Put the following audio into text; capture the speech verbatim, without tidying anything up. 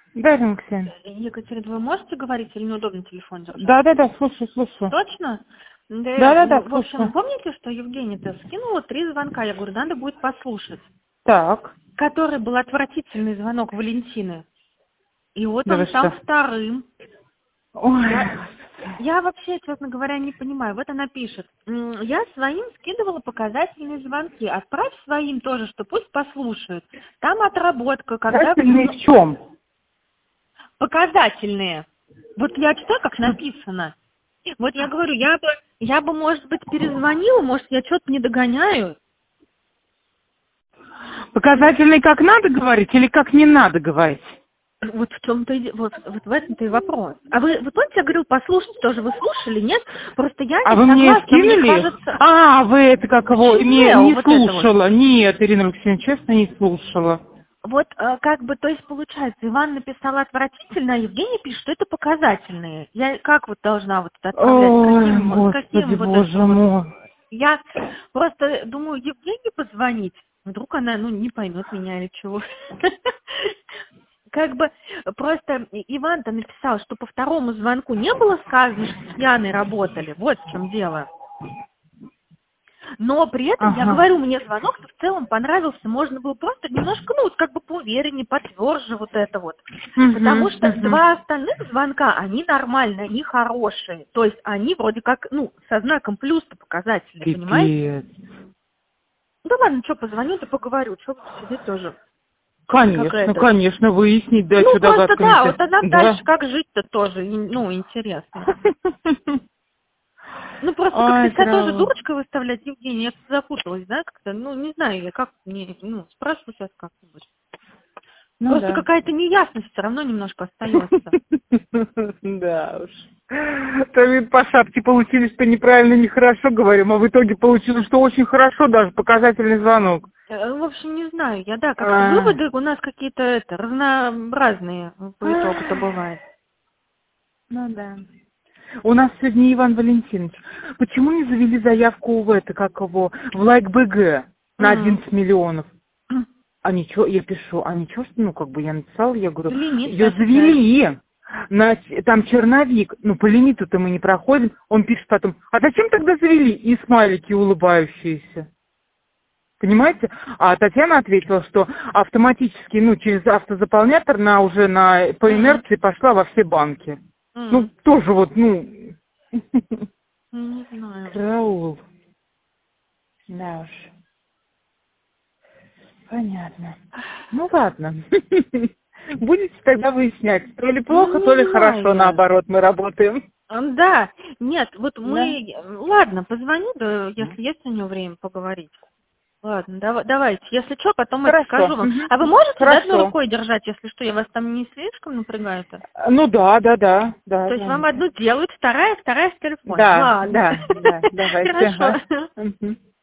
Да, Ирина Алексеевна. Екатерина, вы можете говорить или неудобно телефон держать? Да, да, да, слушаю, слушаю. Точно? Да, Да, да, да, в общем, слушаю. помните, что Евгения-то скинула три звонка? Я говорю, надо будет послушать. Так. Который был отвратительный звонок Валентины. И вот Да он вы стал что? вторым. Ой. Я, я вообще, честно говоря, не понимаю. Вот она пишет. «М, Я своим скидывала показательные звонки. Отправь своим тоже, что пусть послушают. Там отработка, когда... Показательные в чем? Показательные. Вот я читаю, как написано. Вот я говорю, я бы, я бы, может быть, перезвонила, может, я что-то не догоняю. Показательные как надо говорить или как не надо говорить? Вот в чем-то и, вот, вот в этом-то и вопрос. А вы, вот он тебе говорил, послушать тоже, вы слушали, нет? Просто я А не вы мне согласна, мне скинули? кажется... А, вы это как его, не, Gmail, не вот это вот. слушала. Нет, Ирина Алексеевна, честно, не слушала. Вот э, как бы, то есть получается, Иван написал отвратительно, а Евгений пишет, что это показательные. Я как вот должна вот это отправлять? С Ой, каким, с господи, каким вот боже это вот? мой. Я просто думаю, Евгении позвонить. Вдруг она, ну, не поймет меня или чего. Как бы просто Иван-то написал, что по второму звонку не было сказано, что с Яной работали. Вот в чем дело. Но при этом, я Ага. говорю, мне звонок-то в целом понравился. Можно было просто немножко, ну, вот как бы поувереннее, потверже вот это вот. Мгм, Потому что мгм. два остальных звонка, они нормальные, они хорошие. То есть они вроде как, ну, со знаком плюс-то показательные, понимаете? Пипец. Ну да ладно, что, позвоню, да поговорю. Что сидеть тоже? Конечно, Какая-то. конечно, выяснить, да, Ну, что просто да, догадками-то. вот она Да. дальше как жить-то тоже, и, ну, интересно. Ну, просто как-то Ай, себя тоже кровавый. дурочкой выставлять, Евгения, я запуталась, да, как-то, ну, не знаю, я как, мне, ну, спрашиваю сейчас как-нибудь. Ну Просто да. какая-то неясность все равно немножко остается. Да уж. То мы по шапке получили, что неправильно, нехорошо говорим, а в итоге получилось, что очень хорошо, даже показательный звонок. Э, В общем, не знаю, я, да, как-то А. выводы у нас какие-то, это, разнообразные по итогу-то бывает. Ну да. У нас сегодня Иван Валентинович. Почему не завели заявку в это, как его, в лайк-БГ на М. одиннадцать миллионов? А ничего, я пишу, а ничего, что, ну, как бы я написала, я говорю, Лимит, ее значит, да. завели, на, там черновик, ну, по лимиту-то мы не проходим. Он пишет потом, а зачем тогда завели? И смайлики улыбающиеся. Понимаете? А Татьяна ответила, что автоматически, ну, через автозаполнятор на уже на, по М. инерции пошла во все банки. Ну, М. тоже вот, ну... Не знаю. Караул. Да уж. Понятно. Ну ладно. Будете тогда выяснять, то ли Ну, плохо, то ли не знаю хорошо, я. наоборот, мы работаем. М, Да, нет, вот Да. мы, ладно, позвоню, да, если есть у него время поговорить. Ладно, дава- давайте, если что, потом это Хорошо. скажу вам. А вы Мгм. можете, да, одной Хорошо. рукой держать, если что, я вас там не слишком напрягаю-то? Ну да, да, да, да, То есть вам звоните. одну делают, вторая, вторая в телефоне. Да, Ладно. да, да, давайте. Ага. Хорошо. Мгм.